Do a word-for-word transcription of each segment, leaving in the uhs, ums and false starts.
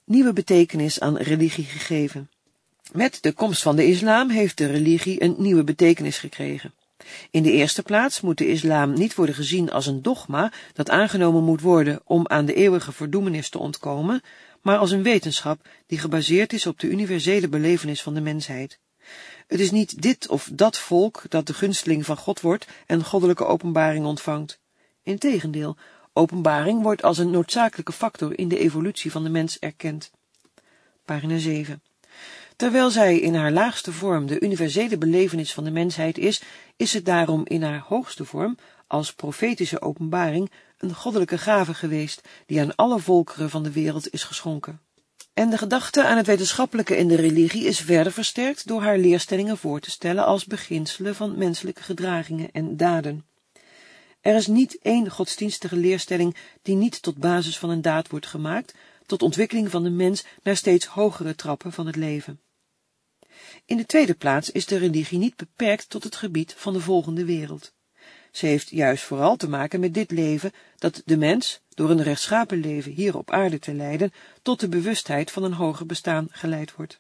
nieuwe betekenis aan religie gegeven. Met de komst van de islam heeft de religie een nieuwe betekenis gekregen. In de eerste plaats moet de islam niet worden gezien als een dogma dat aangenomen moet worden om aan de eeuwige verdoemenis te ontkomen, maar als een wetenschap die gebaseerd is op de universele belevenis van de mensheid. Het is niet dit of dat volk dat de gunsteling van God wordt en goddelijke openbaring ontvangt. Integendeel, openbaring wordt als een noodzakelijke factor in de evolutie van de mens erkend. Pagina zeven. Terwijl zij in haar laagste vorm de universele belevenis van de mensheid is, is het daarom in haar hoogste vorm, als profetische openbaring, een goddelijke gave geweest, die aan alle volkeren van de wereld is geschonken. En de gedachte aan het wetenschappelijke in de religie is verder versterkt door haar leerstellingen voor te stellen als beginselen van menselijke gedragingen en daden. Er is niet één godsdienstige leerstelling die niet tot basis van een daad wordt gemaakt, tot ontwikkeling van de mens naar steeds hogere trappen van het leven. In de tweede plaats is de religie niet beperkt tot het gebied van de volgende wereld. Ze heeft juist vooral te maken met dit leven dat de mens, door een rechtschapen leven hier op aarde te leiden, tot de bewustheid van een hoger bestaan geleid wordt.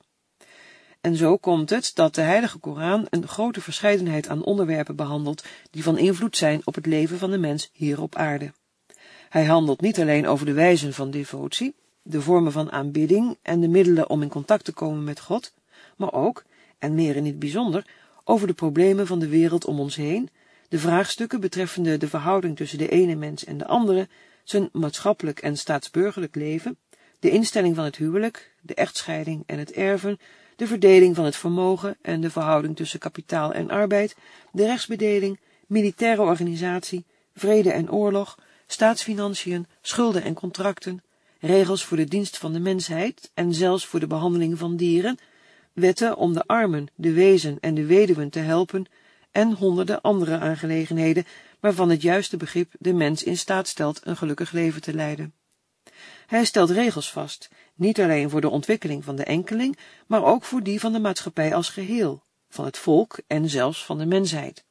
En zo komt het dat de Heilige Koran een grote verscheidenheid aan onderwerpen behandelt die van invloed zijn op het leven van de mens hier op aarde. Hij handelt niet alleen over de wijzen van devotie, de vormen van aanbidding en de middelen om in contact te komen met God, maar ook, en meer in het bijzonder, over de problemen van de wereld om ons heen, de vraagstukken betreffende de verhouding tussen de ene mens en de andere, zijn maatschappelijk en staatsburgerlijk leven, de instelling van het huwelijk, de echtscheiding en het erven, de verdeling van het vermogen en de verhouding tussen kapitaal en arbeid, de rechtsbedeling, militaire organisatie, vrede en oorlog, staatsfinanciën, schulden en contracten, regels voor de dienst van de mensheid en zelfs voor de behandeling van dieren, wetten om de armen, de wezen en de weduwen te helpen en honderden andere aangelegenheden waarvan het juiste begrip de mens in staat stelt een gelukkig leven te leiden. Hij stelt regels vast, niet alleen voor de ontwikkeling van de enkeling, maar ook voor die van de maatschappij als geheel, van het volk en zelfs van de mensheid.